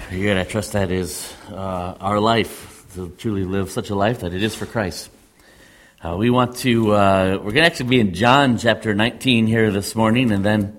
Very good. I trust that is our life, to truly live such a life that it is for Christ. We're going to actually be in John chapter 19 here this morning, and then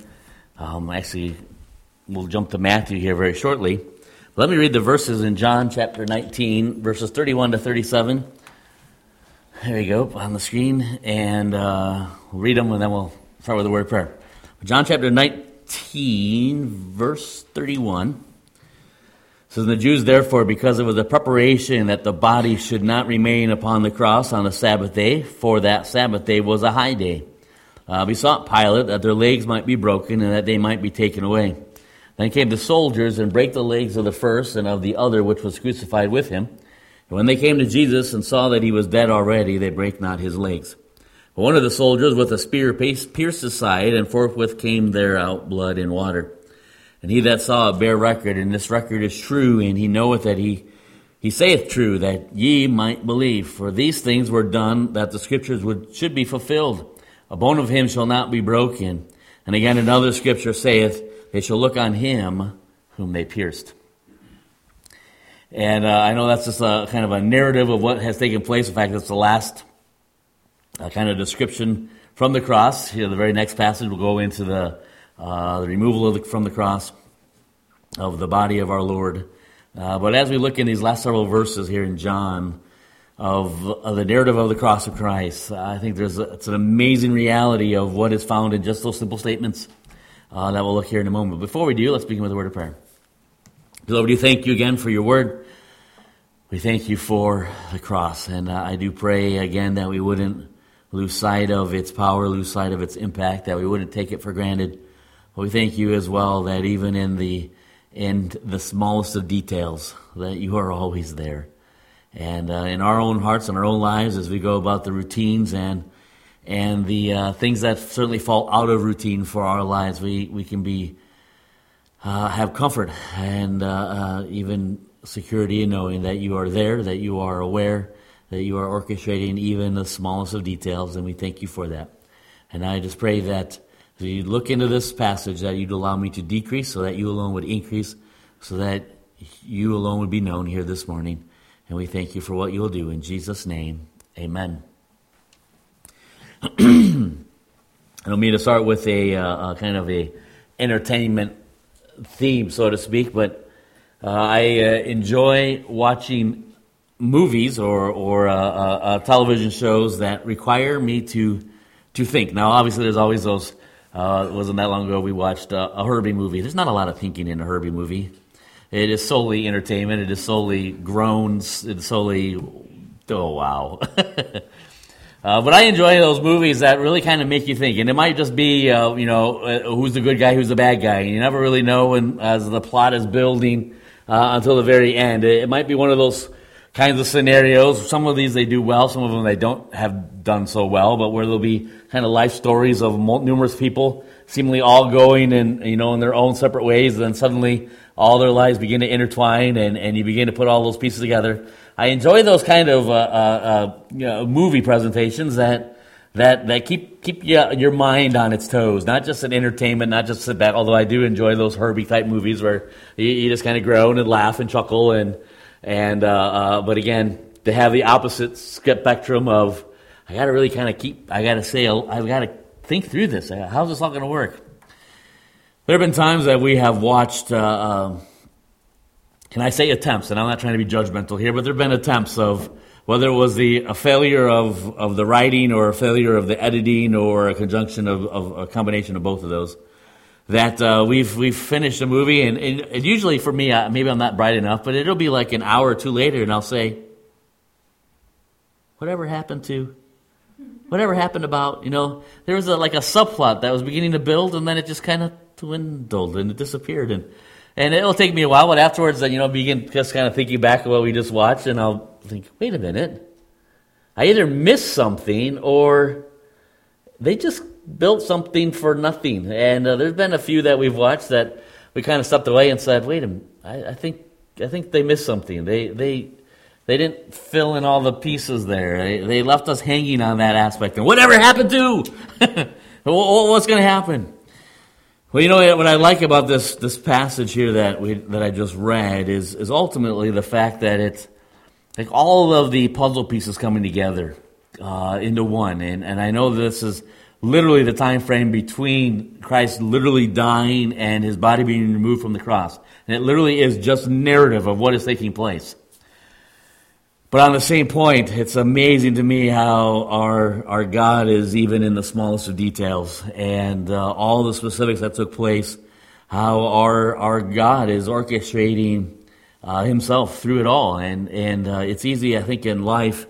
we'll jump to Matthew here very shortly. Let me read the verses in John chapter 19, verses 31 to 37. There you go, on the screen, and we'll read them, and then we'll start with a word of prayer. John chapter 19, verse 31. So the Jews, therefore, because it was a preparation that the body should not remain upon the cross on the Sabbath day, for that Sabbath day was a high day, besought Pilate that their legs might be broken and that they might be taken away. Then came the soldiers and brake the legs of the first and of the other which was crucified with him. And when they came to Jesus and saw that he was dead already, they brake not his legs. But one of the soldiers with a spear pierced his side, and forthwith came there out blood and water. And he that saw it bare record, and this record is true, and he knoweth that he saith true, that ye might believe. For these things were done, that the scriptures should be fulfilled. A bone of him shall not be broken. And again another scripture saith, they shall look on him whom they pierced. And I know that's just a kind of a narrative of what has taken place. In fact, it's the last kind of description from the cross. Here, the very next passage will go into the removal from the cross of the body of our Lord. But as we look in these last several verses here in John of the narrative of the cross of Christ, I think it's an amazing reality of what is found in just those simple statements that we'll look here in a moment. Before we do, let's begin with a word of prayer. Lord, we thank you again for your word. We thank you for the cross. And I do pray again that we wouldn't lose sight of its power, lose sight of its impact, that we wouldn't take it for granted. But we thank you as well that even in the smallest of details, that you are always there. And in our own hearts and our own lives, as we go about the routines and the things that certainly fall out of routine for our lives, we can have comfort and even security in knowing that you are there, that you are aware, that you are orchestrating even the smallest of details, and we thank you for that. And I just pray that as you look into this passage, that you'd allow me to decrease so that you alone would increase, so that you alone would be known here this morning. And we thank you for what you will do. In Jesus' name, amen. I don't mean to start with a kind of a entertainment theme, so to speak, but I enjoy watching movies or television shows that require me to think. Now, obviously, there's always those. It wasn't that long ago we watched a Herbie movie. There's not a lot of thinking in a Herbie movie. It is solely entertainment. It is solely groans. It's solely, oh wow. But I enjoy those movies that really kind of make you think. And it might just be, who's the good guy, who's the bad guy. And you never really know as the plot is building until the very end. It might be one of those kinds of scenarios. Some of these they do well. Some of them they don't have done so well. But where there'll be kind of life stories of numerous people seemingly all going in their own separate ways. And then suddenly all their lives begin to intertwine and you begin to put all those pieces together. I enjoy those kind of movie presentations that keep your mind on its toes, not just an entertainment, not just sit back. Although I do enjoy those Herbie type movies where you just kind of groan and laugh and chuckle but again, to have the opposite spectrum of I've got to think through this. How's this all going to work? There have been times that we have watched. Can I say attempts? And I'm not trying to be judgmental here, but there have been attempts of whether it was a failure of the writing or a failure of the editing or a conjunction of a combination of both of those, that we've finished a movie, and usually for me, maybe I'm not bright enough, but it'll be like an hour or two later, and I'll say, whatever happened about, there was a subplot that was beginning to build, and then it just kind of dwindled, and it disappeared, and it'll take me a while, but afterwards, begin just kind of thinking back of what we just watched, and I'll think, wait a minute. I either missed something, or they just built something for nothing. And there's been a few that we've watched that we kind of stepped away and said, wait a minute, I think they missed something. They didn't fill in all the pieces there. They left us hanging on that aspect. And whatever happened to? What's going to happen? Well, what I like about this passage here that I just read is ultimately the fact that it's like all of the puzzle pieces coming together into one. And I know this is literally the time frame between Christ literally dying and his body being removed from the cross. And it literally is just narrative of what is taking place. But on the same point, it's amazing to me how our God is even in the smallest of details, and all the specifics that took place, how our God is orchestrating himself through it all. And it's easy, I think, in life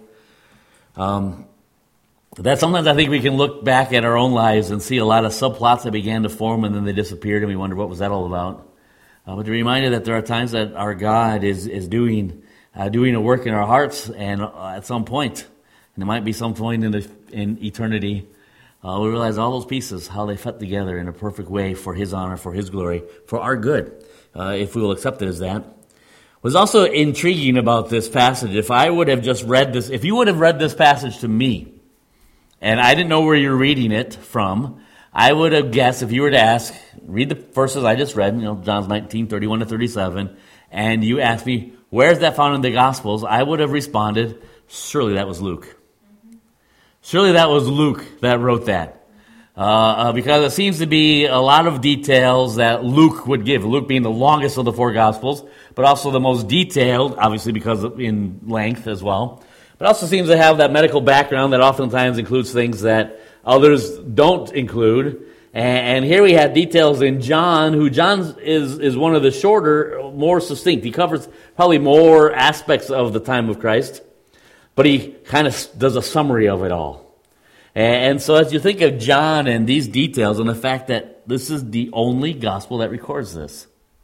that sometimes I think we can look back at our own lives and see a lot of subplots that began to form and then they disappeared, and we wonder, what was that all about? But to be reminded that there are times that our God is doing a work in our hearts, and at some point, and it might be some point in eternity, we realize all those pieces, how they fit together in a perfect way for his honor, for his glory, for our good, if we will accept it as that. What's also intriguing about this passage, if you would have read this passage to me, and I didn't know where you're reading it from, I would have guessed, if you were to ask, read the verses I just read, John's 19:31 to 37, and you asked me, where's that found in the Gospels? I would have responded, surely that was Luke. Surely that was Luke that wrote that. Because it seems to be a lot of details that Luke would give. Luke being the longest of the four Gospels, but also the most detailed, obviously because in length as well. But also seems to have that medical background that oftentimes includes things that others don't include. And here we have details in John, who John is one of the shorter, more succinct. He covers probably more aspects of the time of Christ, but he kind of does a summary of it all. And so as you think of John and these details and the fact that this is the only gospel that records this,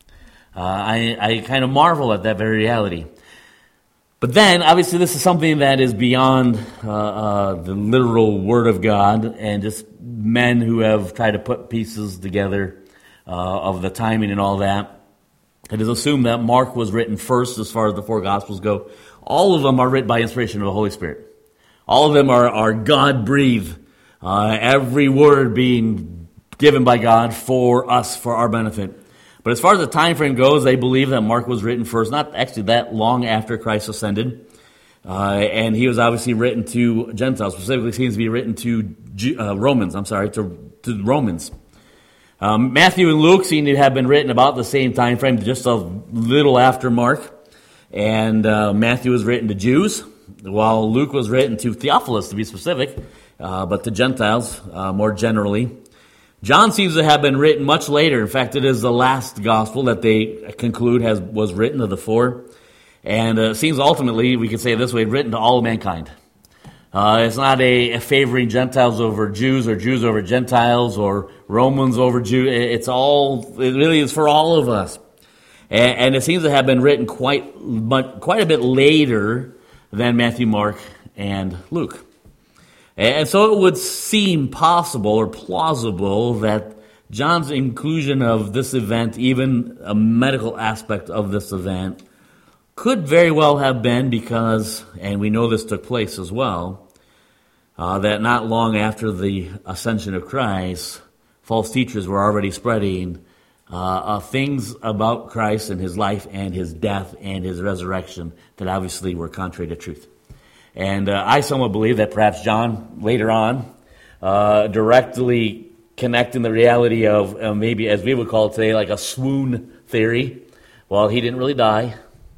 I kind of marvel at that very reality. But then, obviously, this is something that is beyond the literal Word of God and just men who have tried to put pieces together of the timing and all that. It is assumed that Mark was written first as far as the four Gospels go. All of them are written by inspiration of the Holy Spirit. All of them are God-breathed. Every word being given by God for us, for our benefit. But as far as the time frame goes, they believe that Mark was written first, not actually that long after Christ ascended. And he was obviously written to Gentiles, specifically seems to be written to Romans. Matthew and Luke seem to have been written about the same time frame, just a little after Mark. And Matthew was written to Jews, while Luke was written to Theophilus, to be specific, but to Gentiles more generally. John seems to have been written much later. In fact, it is the last gospel that they conclude was written of the four. And it seems ultimately, we could say it this way, written to all of mankind. It's not a favoring Gentiles over Jews or Jews over Gentiles or Romans over Jews. It really is for all of us. And it seems to have been written quite a bit later than Matthew, Mark, and Luke. And so it would seem possible or plausible that John's inclusion of this event, even a medical aspect of this event, could very well have been because, and we know this took place as well, that not long after the ascension of Christ, false teachers were already spreading things about Christ and his life and his death and his resurrection that obviously were contrary to truth. And I somewhat believe that perhaps John, later on, directly connecting the reality of maybe, as we would call it today, like a swoon theory. Well, he didn't really die.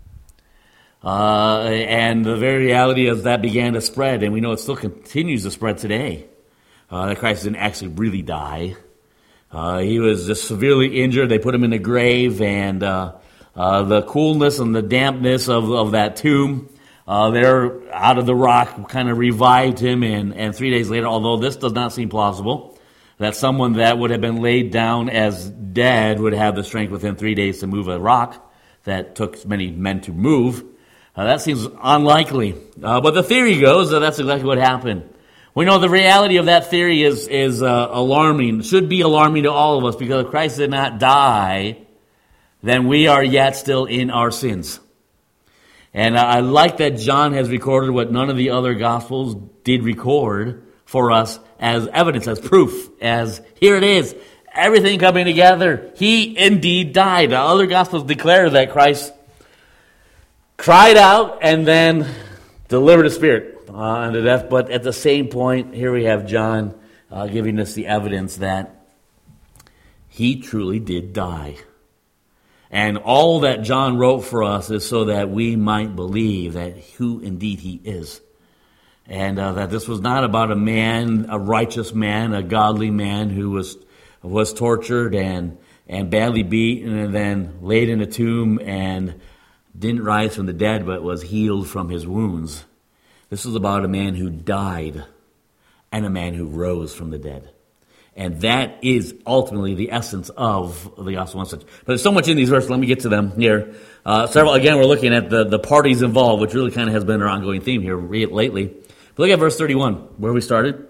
And the very reality of that began to spread, and we know it still continues to spread today, that Christ didn't actually really die. He was just severely injured. They put him in the grave, and the coolness and the dampness of that tomb there out of the rock kind of revived him, and 3 days later, although this does not seem plausible, that someone that would have been laid down as dead would have the strength within 3 days to move a rock that took many men to move. That seems unlikely. But the theory goes that that's exactly what happened. We know the reality of that theory is alarming, should be alarming to all of us, because if Christ did not die, then we are yet still in our sins. And I like that John has recorded what none of the other Gospels did record for us as evidence, as proof, as here it is. everything coming together. He indeed died. The other Gospels declare that Christ cried out and then delivered His Spirit unto death. But at the same point, here we have John giving us the evidence that He truly did die. And all that John wrote for us is so that we might believe that who indeed He is. And that this was not about a man, a righteous man, a godly man who was tortured and badly beaten and then laid in a tomb and didn't rise from the dead but was healed from his wounds. This was about a man who died and a man who rose from the dead. And that is ultimately the essence of the gospel message. But there's so much in these verses. Let me get to them here. Again, we're looking at the parties involved, which really kind of has been our ongoing theme here lately. But look at verse 31, where we started.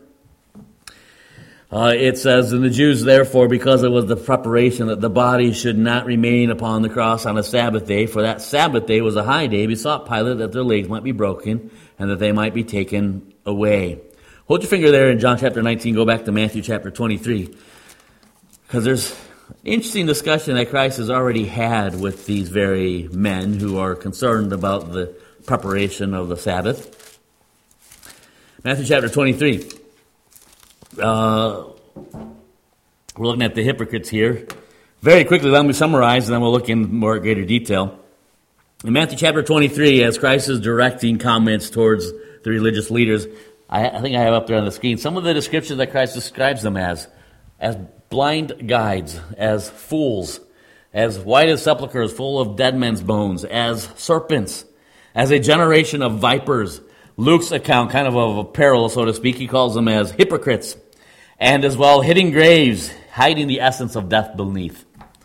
It says, "And the Jews, therefore, because it was the preparation that the body should not remain upon the cross on a Sabbath day, for that Sabbath day was a high day, besought Pilate that their legs might be broken and that they might be taken away." Hold your finger there in John chapter 19. Go back to Matthew chapter 23. Because there's an interesting discussion that Christ has already had with these very men who are concerned about the preparation of the Sabbath. Matthew chapter 23. We're looking at the hypocrites here. Very quickly, let me summarize, and then we'll look in more greater detail. In Matthew chapter 23, as Christ is directing comments towards the religious leaders, I think I have up there on the screen some of the descriptions that Christ describes them as blind guides, as fools, as white as sepulchres full of dead men's bones, as serpents, as a generation of vipers. Luke's account, kind of a parallel, so to speak, he calls them as hypocrites, and as well hidden graves, hiding the essence of death beneath.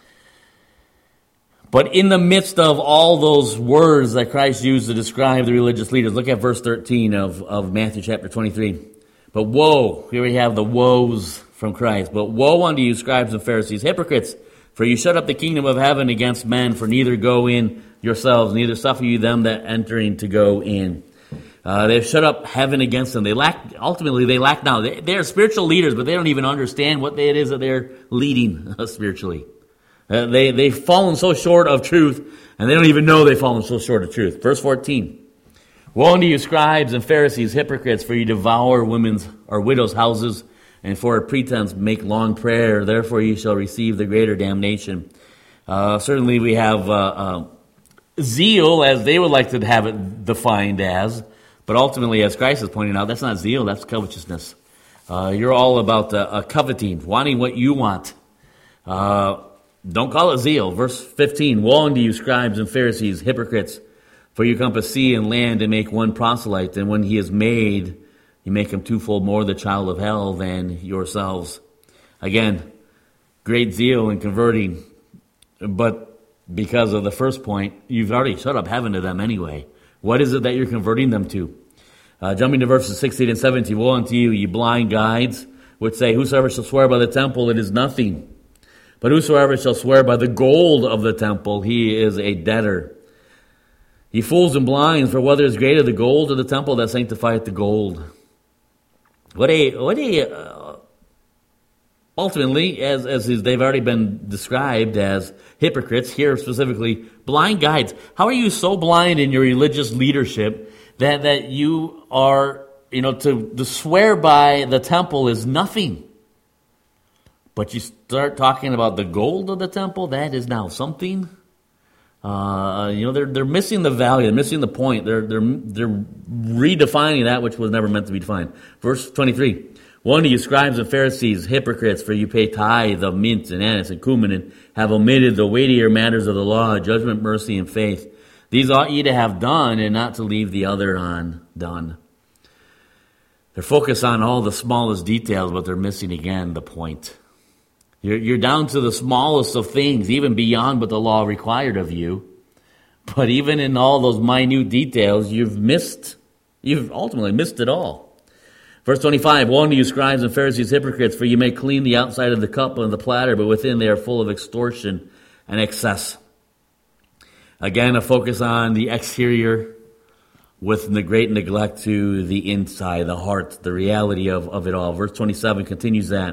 But in the midst of all those words that Christ used to describe the religious leaders, look at verse 13 of Matthew chapter 23. "But woe," here we have the woes from Christ, "but woe unto you, scribes and Pharisees, hypocrites, for you shut up the kingdom of heaven against men, for neither go in yourselves, neither suffer you them that entering to go in." They've shut up heaven against them. They lack now. They're spiritual leaders, but they don't even understand what it is that they're leading spiritually. They've fallen so short of truth, and they don't even know they've fallen so short of truth. Verse 14. "Woe unto you, scribes and Pharisees, hypocrites, for you devour women's or widows' houses, and for a pretense make long prayer. Therefore you shall receive the greater damnation." Certainly we have zeal, as they would like to have it defined as, but ultimately, as Christ is pointing out, that's not zeal, that's covetousness. You're all about coveting, wanting what you want. Don't call it zeal. Verse 15, "Woe unto you, scribes and Pharisees, hypocrites, for you compass sea and land and make one proselyte, and when he is made, you make him twofold more the child of hell than yourselves." Again, great zeal in converting, but because of the first point, you've already shut up heaven to them anyway. What is it that you're converting them to? Jumping to verses 16 and 17, "Woe unto you, ye blind guides, which say, Whosoever shall swear by the temple, it is nothing. But whosoever shall swear by the gold of the temple, he is a debtor. Ye fools and blinds, for whether is greater the gold of the temple that sanctifieth the gold." Ultimately, as they've already been described as hypocrites, here specifically, blind guides. How are you so blind in your religious leadership that you are, to swear by the temple is nothing? But you start talking about the gold of the temple, that is now something. They're missing the value, they're missing the point. They're redefining that which was never meant to be defined. Verse 23, "Woe unto you, scribes and Pharisees, hypocrites, for you pay tithe of mint and anise and cumin, and have omitted the weightier matters of the law, judgment, mercy, and faith. These ought ye to have done, and not to leave the other undone." They're focused on all the smallest details, but they're missing again the point. You're down to the smallest of things, even beyond what the law required of you. But even in all those minute details, you've ultimately missed it all. Verse 25, "Woe unto you, scribes and Pharisees, hypocrites, for you may clean the outside of the cup and the platter, but within they are full of extortion and excess." Again, a focus on the exterior with the great neglect to the inside, the heart, the reality of it all. Verse 27 continues that.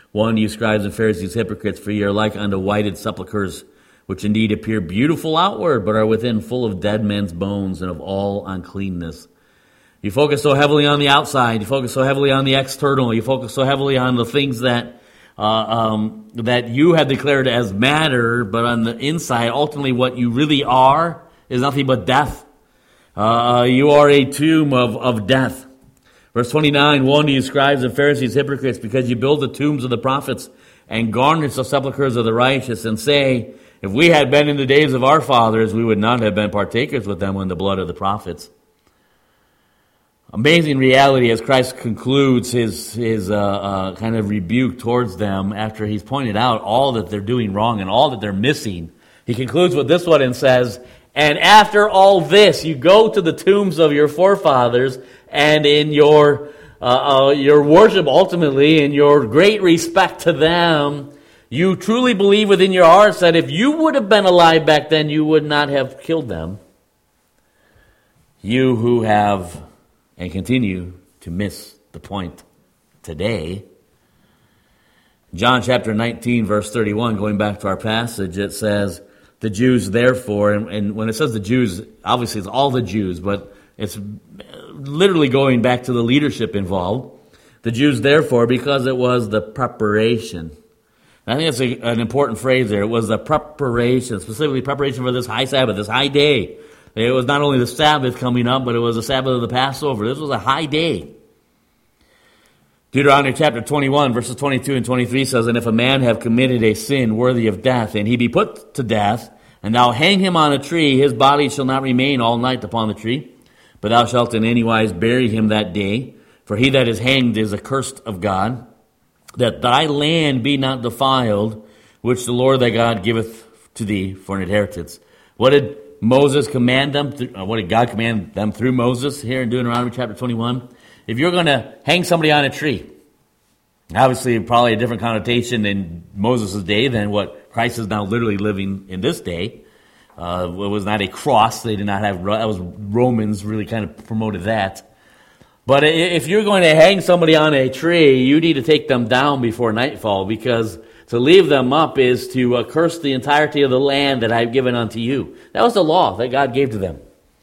Woe unto you, scribes and Pharisees, hypocrites, for ye are like unto whited sepulchres, which indeed appear beautiful outward, but are within full of dead men's bones and of all uncleanness. You focus so heavily on the outside. You focus so heavily on the external. You focus so heavily on the things that that you have declared as matter, but on the inside, ultimately what you really are is nothing but death. You are a tomb of death. Verse 29, Woe unto you, scribes and Pharisees, hypocrites, because you build the tombs of the prophets and garnish the sepulchres of the righteous, and say, if we had been in the days of our fathers, we would not have been partakers with them in the blood of the prophets. Amazing reality as Christ concludes his kind of rebuke towards them after he's pointed out all that they're doing wrong and all that they're missing. He concludes with this one and says, and after all this, you go to the tombs of your forefathers, and in your worship ultimately, in your great respect to them, you truly believe within your hearts that if you would have been alive back then, you would not have killed them. You who have and continue to miss the point today. John chapter 19, verse 31, going back to our passage, it says, the Jews therefore, and when it says the Jews, obviously it's all the Jews, but it's literally going back to the leadership involved. The Jews therefore, because it was the preparation. And I think it's an important phrase there. It was the preparation, specifically preparation for this high Sabbath, this high day. It was not only the Sabbath coming up, but it was the Sabbath of the Passover. This was a high day. Deuteronomy chapter 21, verses 22 and 23 says, and if a man have committed a sin worthy of death, and he be put to death, and thou hang him on a tree, his body shall not remain all night upon the tree, but thou shalt in any wise bury him that day. For he that is hanged is accursed of God, that thy land be not defiled, which the Lord thy God giveth to thee for an inheritance. What did Moses command them? What did God command them through Moses here in Deuteronomy chapter 21? If you're going to hang somebody on a tree, obviously probably a different connotation in Moses' day than what Christ is now literally living in this day. It was not a cross. They did not have, that was Romans really kind of promoted that. But if you're going to hang somebody on a tree, you need to take them down before nightfall, because to leave them up is to curse the entirety of the land that I've given unto you. That was the law that God gave to them.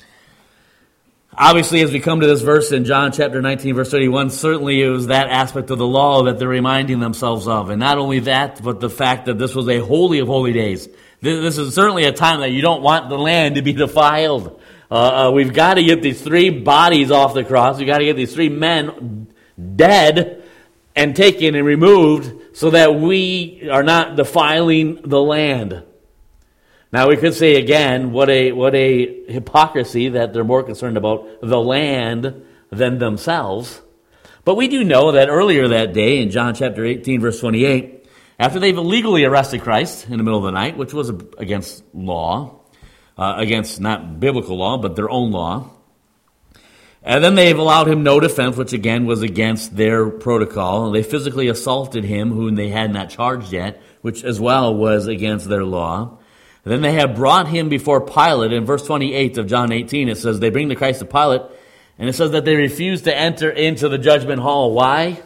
Obviously, as we come to this verse in John chapter 19, verse 31, certainly it was that aspect of the law that they're reminding themselves of. And not only that, but the fact that this was a holy of holy days. This is certainly a time that you don't want the land to be defiled. We've got to get these three bodies off the cross. We've got to get these three men dead and taken and removed so that we are not defiling the land. Now we could say again, what a hypocrisy that they're more concerned about the land than themselves. But we do know that earlier that day in John chapter 18, verse 28, after they've illegally arrested Christ in the middle of the night, which was against law, against not biblical law, but their own law, and then they've allowed him no defense, which again was against their protocol. They physically assaulted him, whom they had not charged yet, which as well was against their law. And then they have brought him before Pilate. In verse 28 of John 18, it says they bring the Christ to Pilate, and it says that they refuse to enter into the judgment hall. Why?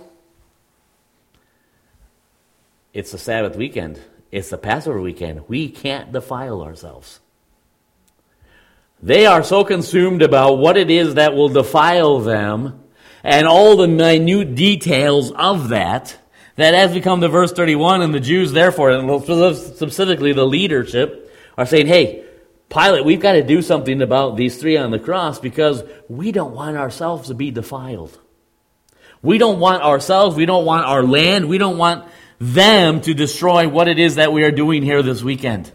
It's the Sabbath weekend. It's the Passover weekend. We can't defile ourselves. They are so consumed about what it is that will defile them and all the minute details of that as we come to verse 31, and the Jews therefore, and specifically the leadership, are saying, hey, Pilate, we've got to do something about these three on the cross because we don't want ourselves to be defiled. We don't want ourselves, we don't want our land, we don't want them to destroy what it is that we are doing here this weekend.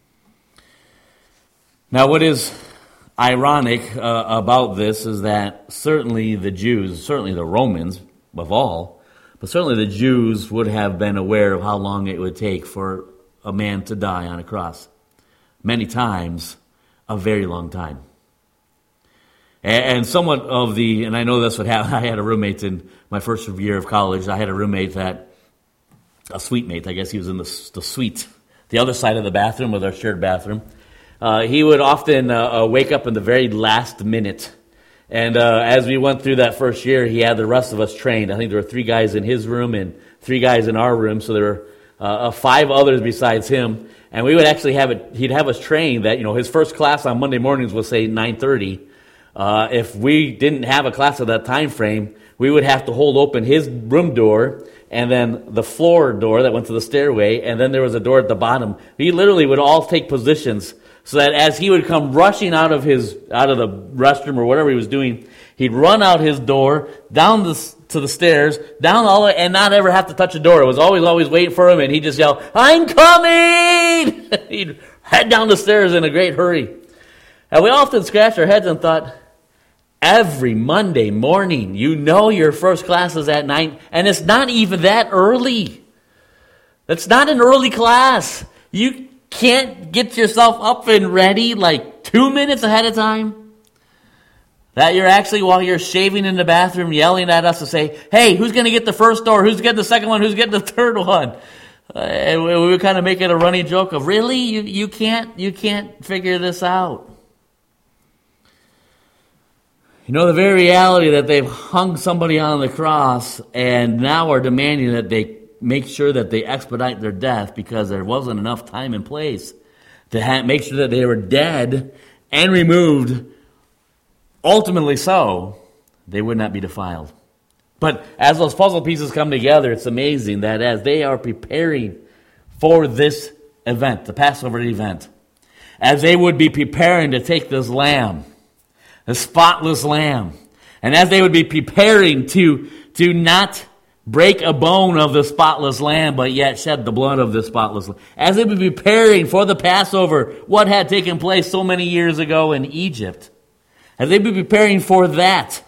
Now, what is ironic about this is that certainly the Jews, certainly the Romans above all, but certainly the Jews would have been aware of how long it would take for a man to die on a cross. Many times, a very long time. And somewhat of the, and I know this would happen, I had a roommate in my first year of college. I had a roommate a suite mate, I guess he was in the suite, the other side of the bathroom with our shared bathroom. He would often wake up in the very last minute. And as we went through that first year, he had the rest of us trained. I think there were 3 guys in his room and 3 guys in our room, so there were 5 others besides him. And we would actually he'd have us trained that, his first class on Monday mornings was, say, 9:30. If we didn't have a class at that time frame, we would have to hold open his room door and then the floor door that went to the stairway, and then there was a door at the bottom. We literally would all take positions so that as he would come rushing out of the restroom or whatever he was doing, he'd run out his door, down to the stairs, down all the way, and not ever have to touch the door. It was always waiting for him, and he'd just yell, "I'm coming!" He'd head down the stairs in a great hurry. And we often scratched our heads and thought, every Monday morning, your first class is at 9, and it's not even that early. It's not an early class. You can't get yourself up and ready like 2 minutes ahead of time. That you're actually, while you're shaving in the bathroom, yelling at us to say, "Hey, who's going to get the first door? Who's getting the second one? Who's getting the third one?" And we would kind of make it a running joke of, really? You can't figure this out. The very reality that they've hung somebody on the cross and now are demanding that they make sure that they expedite their death because there wasn't enough time and place to make sure that they were dead and removed, ultimately so, they would not be defiled. But as those puzzle pieces come together, it's amazing that as they are preparing for this event, the Passover event, as they would be preparing to take this lamb, the spotless lamb, and as they would be preparing to not break a bone of the spotless lamb, but yet shed the blood of the spotless lamb, as they would be preparing for the Passover, what had taken place so many years ago in Egypt, as they would be preparing for that,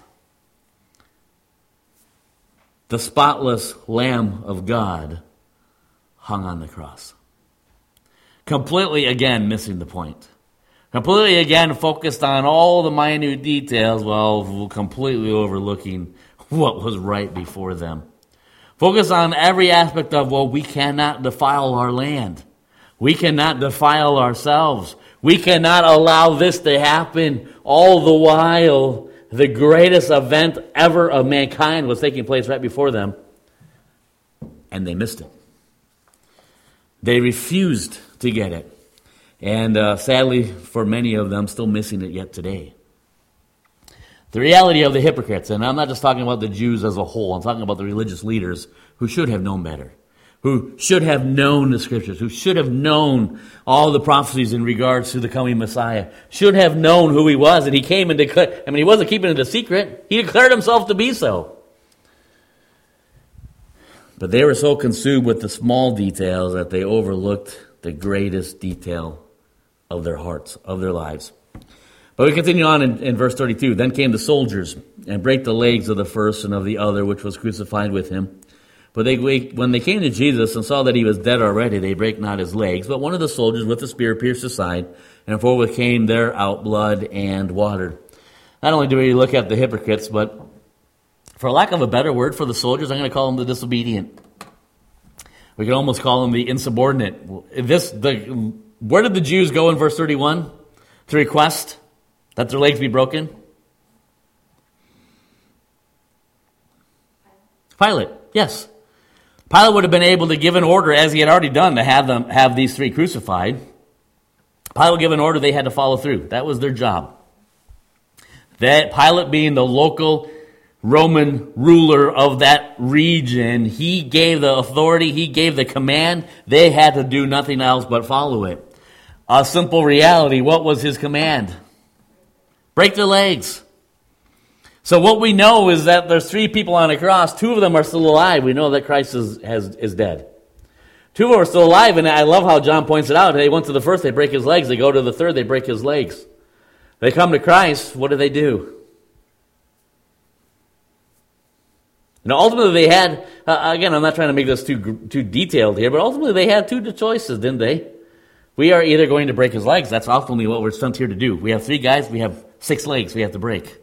the spotless Lamb of God hung on the cross. Completely, again, missing the point. Completely, again, focused on all the minute details while completely overlooking what was right before them. Focus on every aspect of, we cannot defile our land. We cannot defile ourselves. We cannot allow this to happen, all the while the greatest event ever of mankind was taking place right before them, and they missed it. They refused to get it. And sadly, for many of them, still missing it yet today. The reality of the hypocrites, and I'm not just talking about the Jews as a whole, I'm talking about the religious leaders who should have known better, who should have known the Scriptures, who should have known all the prophecies in regards to the coming Messiah, should have known who he was, and he came and declared, he wasn't keeping it a secret, he declared himself to be so. But they were so consumed with the small details that they overlooked the greatest detail of their hearts, of their lives. But we continue on in verse 32. Then came the soldiers and brake the legs of the first and of the other, which was crucified with him. But when they came to Jesus and saw that he was dead already, they brake not his legs. But one of the soldiers with a spear pierced his side, and forthwith came there out blood and water. Not only do we look at the hypocrites, but for lack of a better word for the soldiers, I'm going to call them the disobedient. We could almost call them the insubordinate. Where did the Jews go in verse 31 to request that their legs be broken? Pilate, yes. Pilate would have been able to give an order, as he had already done, to have these 3 crucified. Pilate gave an order they had to follow through. That was their job. That Pilate, being the local Roman ruler of that region, he gave the authority, he gave the command. They had to do nothing else but follow it. A simple reality, what was his command? Break their legs. So what we know is that there's 3 people on a cross. 2 of them are still alive. We know that Christ is dead. 2 of them are still alive, and I love how John points it out. They went to the first, they break his legs. They go to the third, they break his legs. They come to Christ, what do? Ultimately they had, again, I'm not trying to make this too detailed here, but ultimately they had 2 choices, didn't they? We are either going to break his legs. That's ultimately what we're sent here to do. We have 3 guys, we have 6 legs we have to break.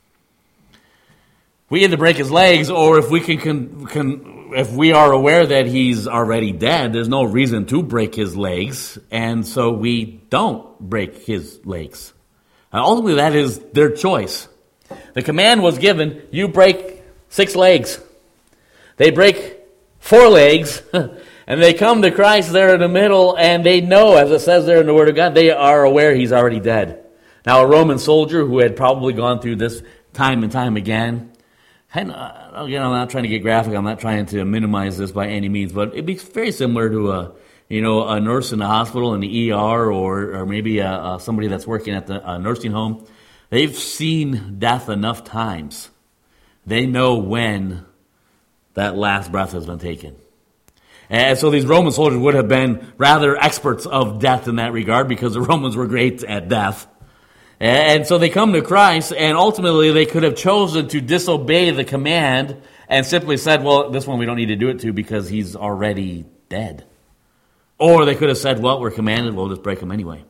We either break his legs, or if we if we are aware that he's already dead, there's no reason to break his legs, and so we don't break his legs. Ultimately, that is their choice. The command was given, you break 6 legs. They break 4 legs, and they come to Christ there in the middle, and they know, as it says there in the Word of God, they are aware he's already dead. Now, a Roman soldier who had probably gone through this time and time again, and again, I'm not trying to get graphic, I'm not trying to minimize this by any means, but it'd be very similar to a nurse in the hospital, in the ER, or maybe somebody that's working at the nursing home. They've seen death enough times. They know when that last breath has been taken. And so these Roman soldiers would have been rather experts of death in that regard, because the Romans were great at death. And so they come to Christ, and ultimately they could have chosen to disobey the command and simply said, well, this one we don't need to do it to because he's already dead. Or they could have said, well, we're commanded, we'll just break him anyway.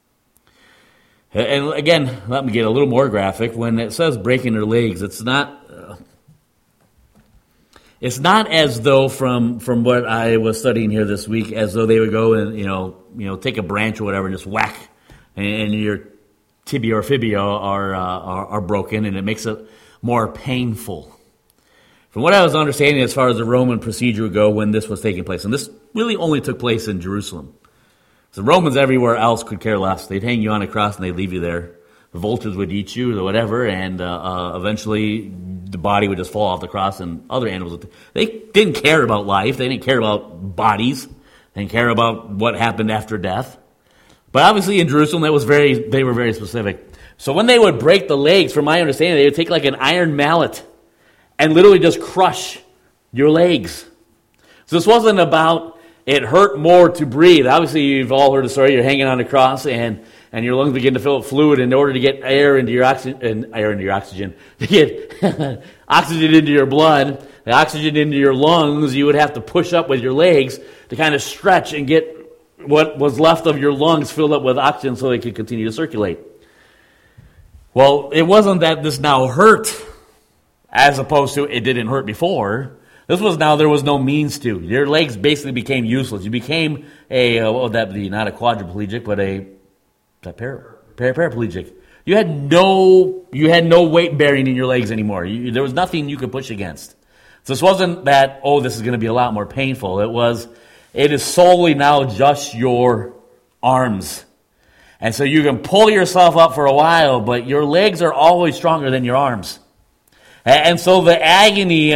And again, let me get a little more graphic. When it says breaking their legs, it's not as though from what I was studying here this week, as though they would go and take a branch or whatever and just whack, and your tibia or fibia are broken, and it makes it more painful. From what I was understanding as far as the Roman procedure would go when this was taking place, and this really only took place in Jerusalem. The Romans everywhere else could care less. They'd hang you on a cross and they'd leave you there. The vultures would eat you or whatever, and eventually the body would just fall off the cross, and other animals would. They didn't care about life. They didn't care about bodies. They didn't care about what happened after death. But obviously in Jerusalem, they were very specific. So when they would break the legs, from my understanding, they would take like an iron mallet and literally just crush your legs. So this wasn't about it hurt more to breathe. Obviously, you've all heard the story. You're hanging on a cross, and your lungs begin to fill with fluid. In order to get air into your oxygen, to get oxygen into your blood, the oxygen into your lungs, you would have to push up with your legs to kind of stretch and get what was left of your lungs filled up with oxygen so they could continue to circulate. Well, it wasn't that this now hurt, as opposed to it didn't hurt before. This was now there was no means to. Your legs basically became useless. You became what would that be? Not a quadriplegic, but a paraplegic. You had no weight bearing in your legs anymore. There was nothing you could push against. So this wasn't that, this is going to be a lot more painful. It is solely now just your arms. And so you can pull yourself up for a while, but your legs are always stronger than your arms. And so the agony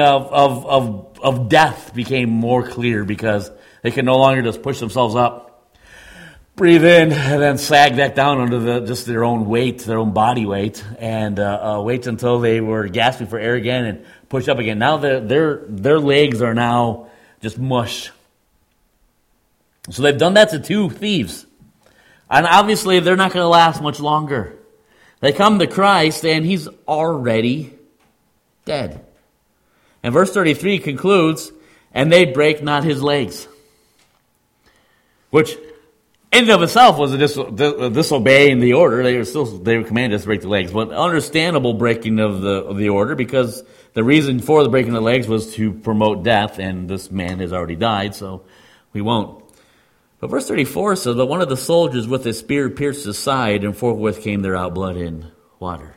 of death became more clear, because they could no longer just push themselves up, breathe in, and then sag back down under just their own weight, their own body weight, and wait until they were gasping for air again and push up again. Now their legs are now just mush. So they've done that to 2 thieves. And obviously they're not going to last much longer. They come to Christ, and he's already dead. And verse 33 concludes, and they break not his legs. Which, in and of itself, was disobeying the order. They were commanded to break the legs. But understandable breaking of the order, because the reason for the breaking of the legs was to promote death, and this man has already died, so we won't. But verse 34 says, but one of the soldiers with his spear pierced his side, and forthwith came there out blood and water.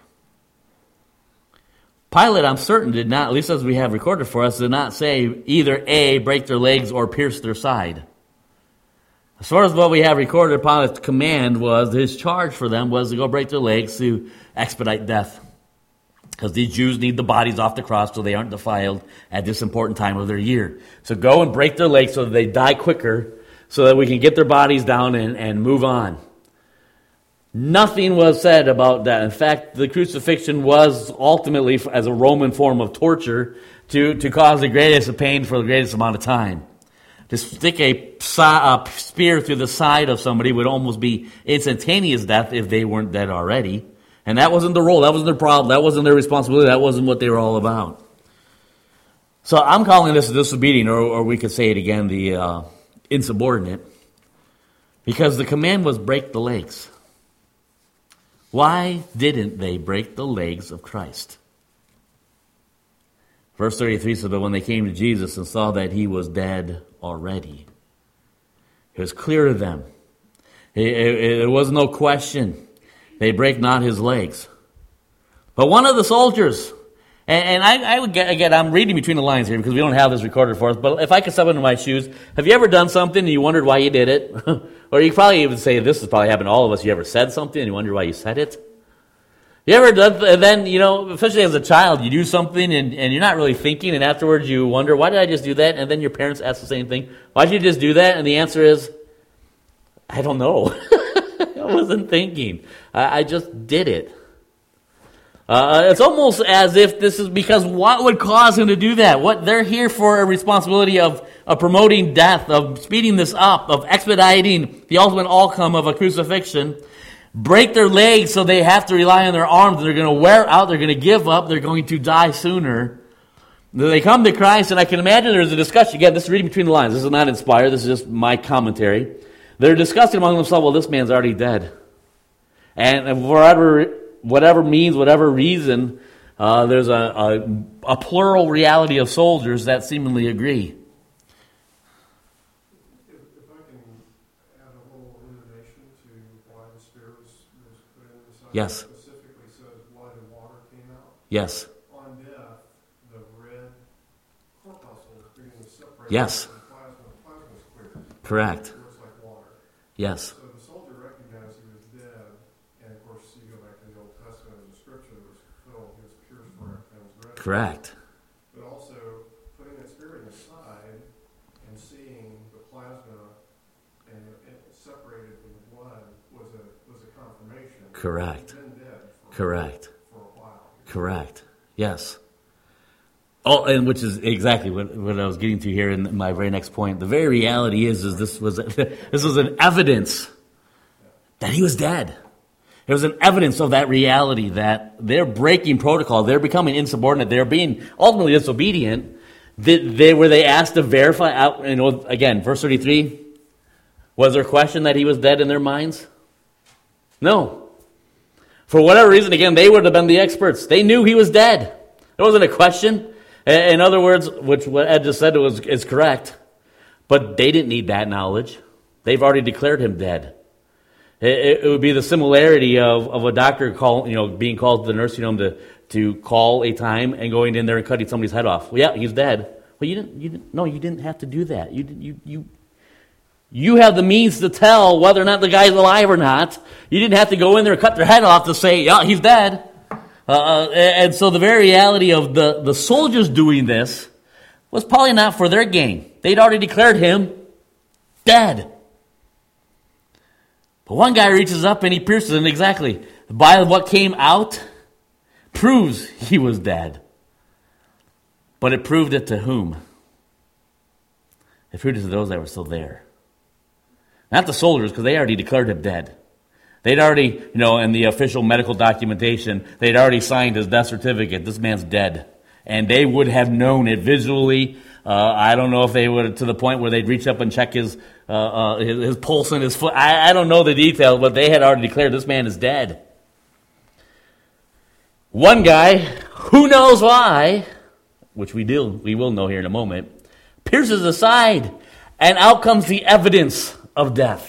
Pilate, I'm certain, did not, at least as we have recorded for us, did not say either A, break their legs, or pierce their side. As far as what we have recorded, Pilate's command was, his charge for them was to go break their legs to expedite death. Because these Jews need the bodies off the cross so they aren't defiled at this important time of their year. So go and break their legs so that they die quicker, so that we can get their bodies down and move on. Nothing was said about that. In fact, the crucifixion was ultimately, as a Roman form of torture, to cause the greatest pain for the greatest amount of time. To stick a spear through the side of somebody would almost be instantaneous death if they weren't dead already. And that wasn't the role. That wasn't their problem. That wasn't their responsibility. That wasn't what they were all about. So I'm calling this a disobedient, or we could say it again, the insubordinate, because the command was break the legs. Why didn't they break the legs of Christ? Verse 33 says, but when they came to Jesus and saw that he was dead already, it was clear to them. There was no question. They break not his legs. But one of the soldiers, And I would get, again, I'm reading between the lines here because we don't have this recorded for us, but if I could step into my shoes, have you ever done something and you wondered why you did it? Or you probably even say, this has probably happened to all of us, you ever said something and you wonder why you said it? You ever done, and then, especially as a child, you do something and you're not really thinking, and afterwards you wonder, why did I just do that? And then your parents ask the same thing, why did you just do that? And the answer is, I don't know. I wasn't thinking. I just did it. It's almost as if this is because what would cause him to do that? What they're here for a responsibility of promoting death, of speeding this up, of expediting the ultimate outcome of a crucifixion. Break their legs so they have to rely on their arms. They're going to wear out. They're going to give up. They're going to die sooner. They come to Christ, and I can imagine there's a discussion. Again, this is reading between the lines. This is not inspired. This is just my commentary. They're discussing among themselves, well, this man's already dead. And for whatever means, whatever reason, there's a plural reality of soldiers that seemingly agree. If I can add a little illumination to why the Spirit was put in the side, Yes. it specifically says blood and water came out. Yes. On death, the red corpuscles being separated Yes. from the plasma is clear. Correct. It looks like water. Yes. So the soldier recognized he was dead, and of course, you go back to the Old Testament, there's a scripture that was fulfilled, he was pierced for our transgressions. Correct. But also, putting that spirit aside and seeing the plasma and it separated from the blood was a confirmation. Correct. He'd been dead Correct. for a while. Correct. Yes. Oh, and which is exactly what I was getting to here in my very next point. The very reality is this was an evidence that he was dead. It was an evidence of that reality that they're breaking protocol. They're becoming insubordinate. They're being ultimately disobedient. Were they asked to verify out? Again, verse 33. Was there a question that he was dead in their minds? No. For whatever reason, again, they would have been the experts. They knew he was dead. There wasn't a question. In other words, which what Ed just said is correct, but they didn't need that knowledge. They've already declared him dead. It would be the similarity of a doctor being called to the nursing home to call a time and going in there and cutting somebody's head off. Well, yeah, he's dead. Well, you didn't have to do that. You have the means to tell whether or not the guy's alive or not. You didn't have to go in there and cut their head off to say, yeah, he's dead. And so the very reality of the soldiers doing this was probably not for their gain. They'd already declared him dead. But one guy reaches up and he pierces him exactly. By what came out proves he was dead. But it proved it to whom? It proved it to those that were still there. Not the soldiers, because they already declared him dead. They'd already, in the official medical documentation, they'd already signed his death certificate. This man's dead. And they would have known it visually. I don't know if they would, to the point where they'd reach up and check his pulse and his foot. I don't know the details, but they had already declared this man is dead. One guy, who knows why, which we will know here in a moment, pierces the side, and out comes the evidence of death.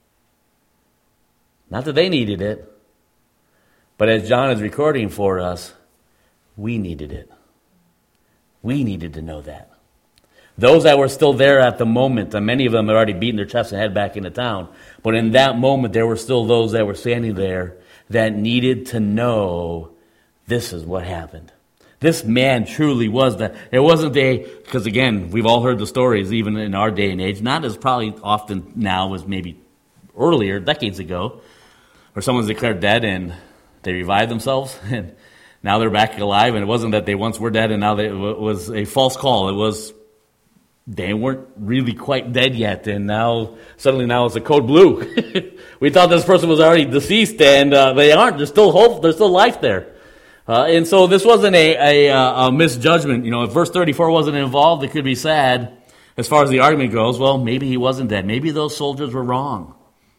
Not that they needed it, but as John is recording for us, we needed it. We needed to know that. Those that were still there at the moment, and many of them had already beaten their chests and head back into town, but in that moment there were still those that were standing there that needed to know this is what happened. This man truly was that. It wasn't because again, we've all heard the stories, even in our day and age, not as probably often now as maybe earlier, decades ago, where someone's declared dead and they revived themselves and now they're back alive. And it wasn't that they once were dead and now it was a false call. It was they weren't really quite dead yet, and now suddenly it's a code blue. We thought this person was already deceased, and they aren't. There's still hope. There's still life there. And so this wasn't a misjudgment. If verse 34 wasn't involved, it could be said, as far as the argument goes, well, maybe he wasn't dead. Maybe those soldiers were wrong.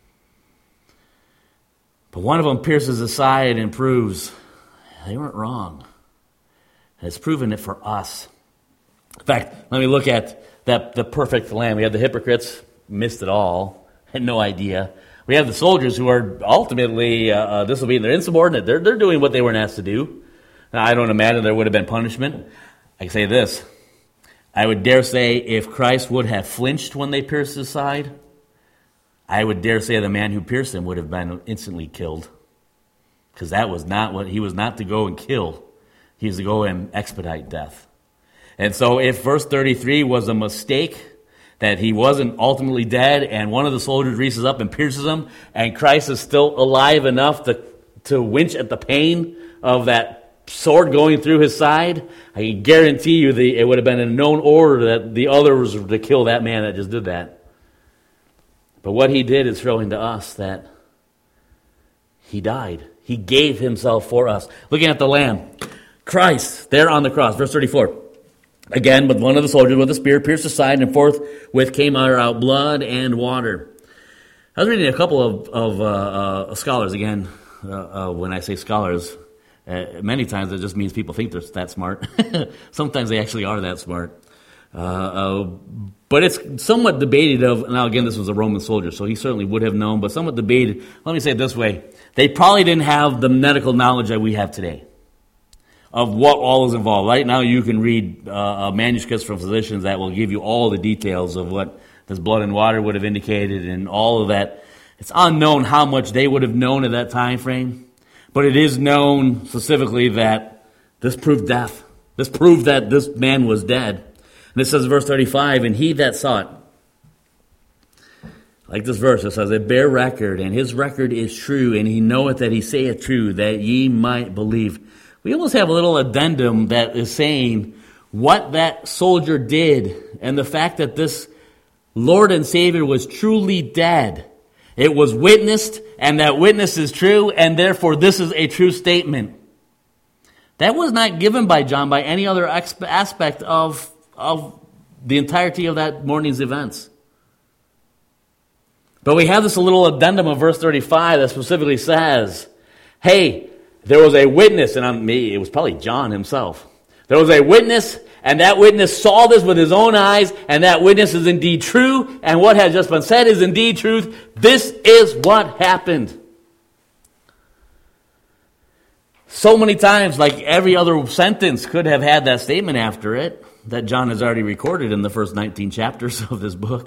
But one of them pierces his side and proves they weren't wrong. And it's proven it for us. In fact, let me look at the perfect lamb. We have the hypocrites, missed it all, had no idea. We have the soldiers who are ultimately disobedient. They're insubordinate. They're doing what they weren't asked to do. Now, I don't imagine there would have been punishment. I can say this. I would dare say if Christ would have flinched when they pierced his side, I would dare say the man who pierced him would have been instantly killed. Because that was not what he was not to go and kill. He was to go and expedite death. And so if verse 33 was a mistake, that he wasn't ultimately dead, and one of the soldiers reaches up and pierces him, and Christ is still alive enough to winch at the pain of that sword going through his side, I can guarantee you it would have been a known order that the others were to kill that man that just did that. But what he did is showing to us that he died. He gave himself for us. Looking at the Lamb, Christ, there on the cross, verse 34. Again, but one of the soldiers with a spear pierced his side, and forthwith came out blood and water. I was reading a couple of scholars, again, when I say scholars, many times it just means people think they're that smart. Sometimes they actually are that smart. But it's somewhat debated now again, this was a Roman soldier, so he certainly would have known, but somewhat debated. Let me say it this way. They probably didn't have the medical knowledge that we have today of what all is involved. Right now you can read manuscripts from physicians that will give you all the details of what this blood and water would have indicated and all of that. It's unknown how much they would have known at that time frame, but it is known specifically that this proved death. This proved that this man was dead. And this says in verse 35, and he that saw it, like this verse, it says, it bear record, and his record is true, and he knoweth that he saith true, that ye might believe. We almost have a little addendum that is saying what that soldier did, and the fact that this Lord and Savior was truly dead. It was witnessed, and that witness is true, and therefore this is a true statement. That was not given by John by any other aspect of the entirety of that morning's events. But we have this little addendum of verse 35 that specifically says, hey, there was a witness, and on me, it was probably John himself. There was a witness, and that witness saw this with his own eyes, and that witness is indeed true, and what has just been said is indeed truth. This is what happened. So many times, like every other sentence could have had that statement after it, that John has already recorded in the first 19 chapters of this book.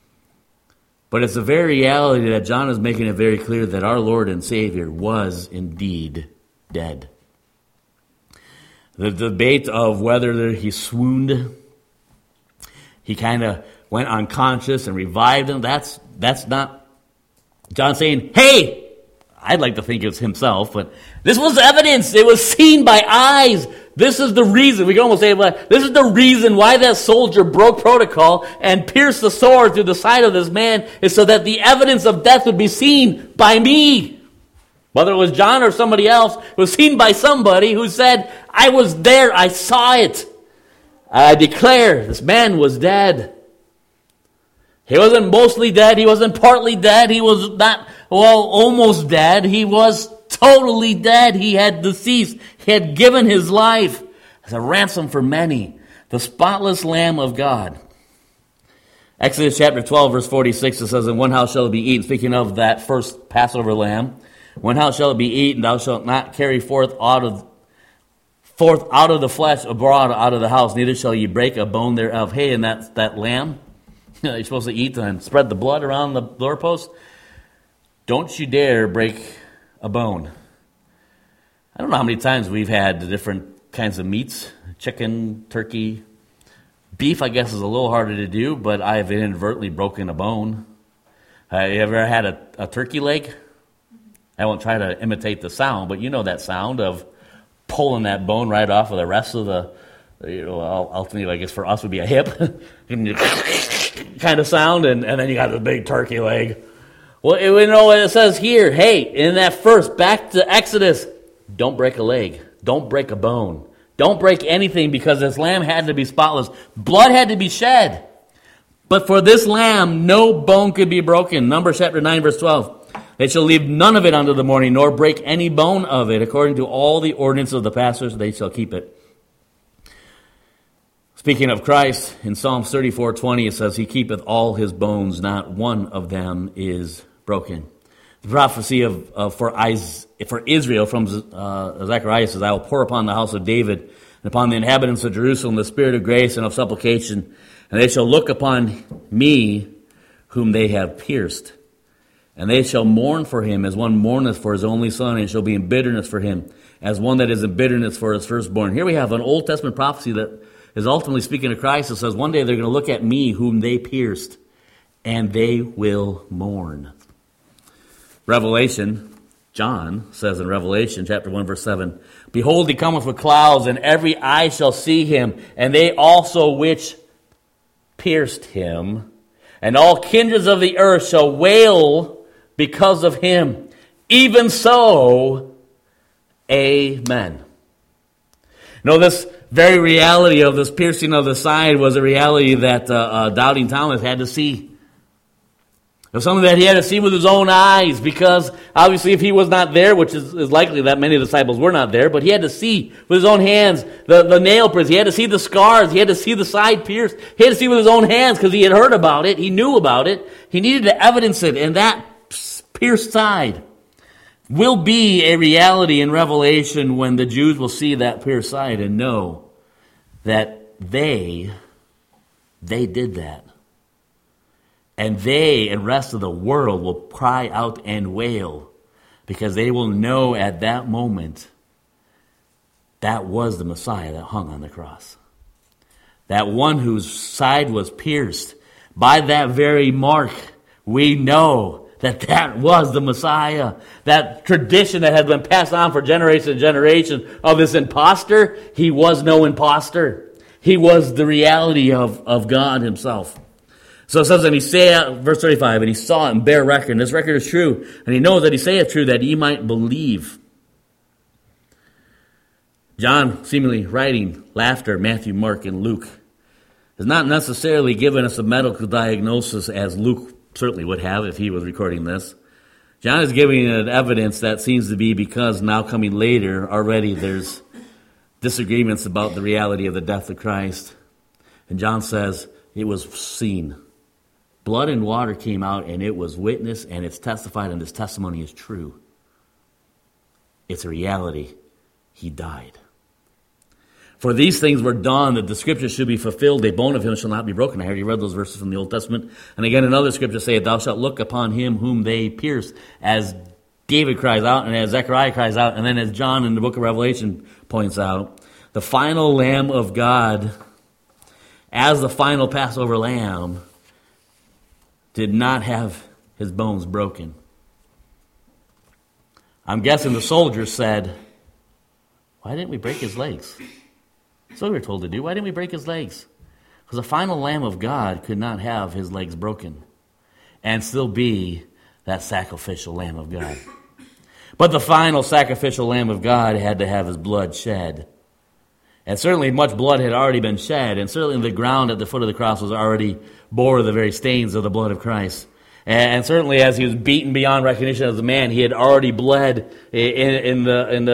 But it's the very reality that John is making it very clear that our Lord and Savior was indeed dead. The debate of whether he swooned, he kind of went unconscious and revived him, that's not John saying, hey, I'd like to think it's himself, but this was evidence. It was seen by eyes. This is the reason. We can almost say, this is the reason why that soldier broke protocol and pierced the sword through the side of this man, is so that the evidence of death would be seen by me. Whether it was John or somebody else, it was seen by somebody who said, I was there, I saw it. I declare this man was dead. He wasn't mostly dead, he wasn't partly dead, he was not, almost dead. He was totally dead. He had deceased. He had given his life as a ransom for many. The spotless Lamb of God. Exodus chapter 12, verse 46, it says, in one house shall it be eaten. Speaking of that first Passover lamb. One house shall it be eaten. Thou shalt not carry forth out of the flesh abroad out of the house. Neither shall ye break a bone thereof. Hey, and that lamb you're supposed to eat and spread the blood around the doorpost. Don't you dare break a bone. I don't know how many times we've had the different kinds of meats, chicken, turkey. Beef, I guess, is a little harder to do, but I've inadvertently broken a bone. You ever had a turkey leg? I won't try to imitate the sound, but you know that sound of pulling that bone right off of the rest of the, ultimately, I guess for us would be a hip kind of sound, and then you got the big turkey leg. Well, you know what it says here. Hey, in that first, back to Exodus, don't break a leg. Don't break a bone. Don't break anything, because this lamb had to be spotless. Blood had to be shed. But for this lamb, no bone could be broken. Numbers chapter 9, verse 12. They shall leave none of it unto the morning, nor break any bone of it. According to all the ordinance of the pastors, they shall keep it. Speaking of Christ, in Psalms 34:20, it says, he keepeth all his bones, not one of them is broken. The prophecy for Israel from Zechariah says, I will pour upon the house of David and upon the inhabitants of Jerusalem the spirit of grace and of supplication, and they shall look upon me whom they have pierced. And they shall mourn for him as one mourneth for his only son, and shall be in bitterness for him, as one that is in bitterness for his firstborn. Here we have an Old Testament prophecy that is ultimately speaking of Christ. It says, one day they're going to look at me whom they pierced, and they will mourn. Revelation, John says in Revelation chapter 1 verse 7, Behold, he cometh with clouds, and every eye shall see him, and they also which pierced him, and all kindreds of the earth shall wail because of him. Even so, amen. Now, this very reality of this piercing of the side was a reality that doubting Thomas had to see. It was something that he had to see with his own eyes, because obviously if he was not there, which is likely that many of the disciples were not there, but he had to see with his own hands the nail prints. He had to see the scars. He had to see the side pierced. He had to see with his own hands because he had heard about it. He knew about it. He needed to evidence it, and that pierced side will be a reality in Revelation when the Jews will see that pierced side and know that they did that. And they and rest of the world will cry out and wail, because they will know at that moment that was the Messiah that hung on the cross. That one whose side was pierced. By that very mark, we know that was the Messiah. That tradition that has been passed on for generation and generation of this imposter, he was no imposter. He was the reality of God himself. So it says, and he saith, verse 35, and he saw it and bare record, and this record is true, and he knows that he saith true, that ye might believe. John, seemingly writing laughter, Matthew, Mark, and Luke, has not necessarily given us a medical diagnosis as Luke certainly would have if he was recording this. John is giving an evidence that seems to be because now coming later, already there's disagreements about the reality of the death of Christ. And John says it was seen. Blood and water came out, and it was witnessed, and it's testified, and this testimony is true. It's a reality. He died. For these things were done, that the scripture should be fulfilled. A bone of him shall not be broken. I already read those verses from the Old Testament. And again, another scripture saith, Thou shalt look upon him whom they pierced, as David cries out, and as Zechariah cries out, and then as John in the book of Revelation points out, the final Lamb of God, as the final Passover lamb, did not have his bones broken. I'm guessing the soldiers said, why didn't we break his legs? That's what we were told to do. Why didn't we break his legs? Because the final Lamb of God could not have his legs broken and still be that sacrificial Lamb of God. But the final sacrificial Lamb of God had to have his blood shed. And certainly much blood had already been shed, and certainly the ground at the foot of the cross was already bore the very stains of the blood of Christ. And certainly as he was beaten beyond recognition as a man, he had already bled even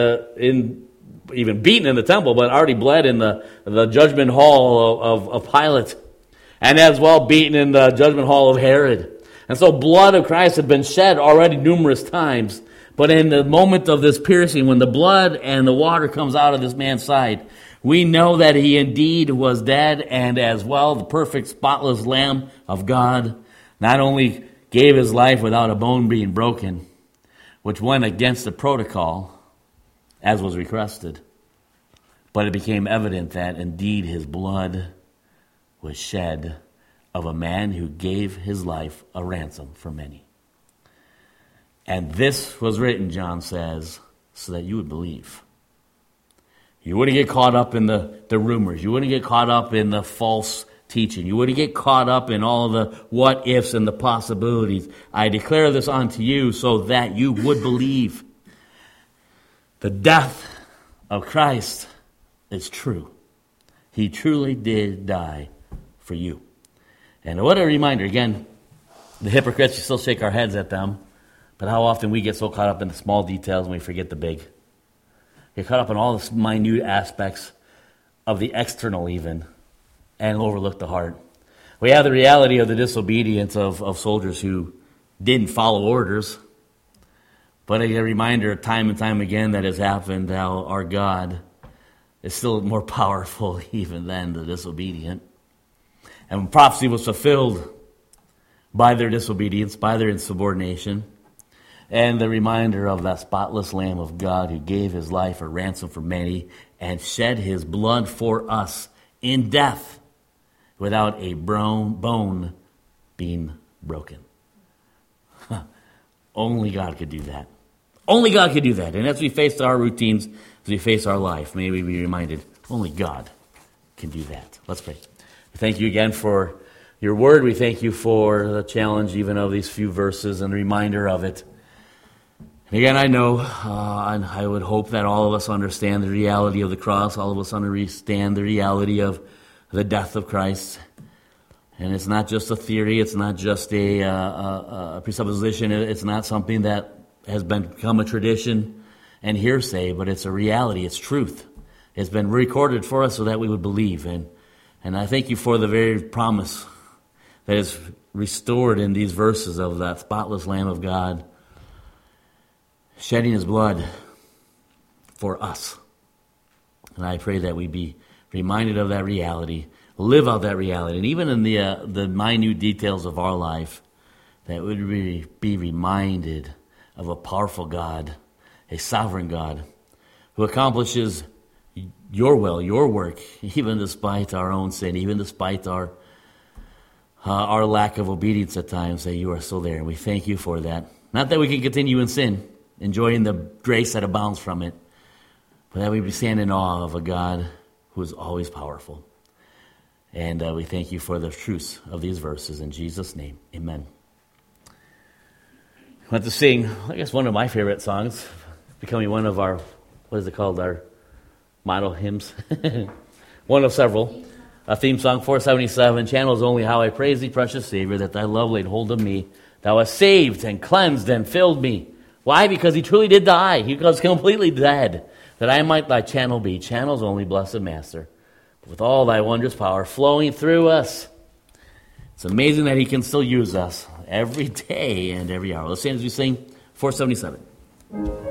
beaten in the temple, but already bled in the judgment hall of Pilate, and as well beaten in the judgment hall of Herod. And so blood of Christ had been shed already numerous times, but in the moment of this piercing, when the blood and the water comes out of this man's side, we know that he indeed was dead, and as well the perfect spotless Lamb of God not only gave his life without a bone being broken, which went against the protocol, as was requested, but it became evident that indeed his blood was shed of a man who gave his life a ransom for many. And this was written, John says, so that you would believe. You wouldn't get caught up in the rumors. You wouldn't get caught up in the false teaching. You wouldn't get caught up in all the what ifs and the possibilities. I declare this unto you so that you would believe. The death of Christ is true. He truly did die for you. And what a reminder. Again, the hypocrites, you still shake our heads at them, but how often we get so caught up in the small details and we forget the big. Get caught up in all the minute aspects of the external even, and overlook the heart. We have the reality of the disobedience of soldiers who didn't follow orders. But a reminder time and time again that has happened how our God is still more powerful even than the disobedient. And when prophecy was fulfilled by their disobedience, by their insubordination, and the reminder of that spotless Lamb of God who gave his life a ransom for many and shed his blood for us in death without a bone being broken. Only God could do that. Only God could do that. And as we face our routines, as we face our life, may we be reminded, only God can do that. Let's pray. Thank you again for your word. We thank you for the challenge even of these few verses and the reminder of it. And again, I know, and I would hope that all of us understand the reality of the cross. All of us understand the reality of the death of Christ. And it's not just a theory. It's not just a presupposition. It's not something that has become a tradition and hearsay, but it's a reality. It's truth. It's been recorded for us so that we would believe. And I thank you for the very promise that is restored in these verses of that spotless Lamb of God shedding his blood for us. And I pray that we be reminded of that reality, live out that reality, and even in the minute details of our life, that we would be reminded of a powerful God, a sovereign God, who accomplishes your will, your work, even despite our own sin, even despite our lack of obedience at times, that you are still there. And we thank you for that. Not that we can continue in sin, enjoying the grace that abounds from it, but that we stand in awe of a God who is always powerful. And we thank you for the truths of these verses. In Jesus' name, amen. I want to sing, I guess, one of my favorite songs, becoming one of our, what is it called, our model hymns. One of several. A theme song, 477, channels only how I praise thee, precious Savior, that thy love laid hold of me. Thou hast saved and cleansed and filled me. Why? Because he truly did die. He was completely dead, that I might thy channel be. Channels only, blessed Master, with all thy wondrous power flowing through us. It's amazing that he can still use us every day and every hour. Let's stand as we sing 477.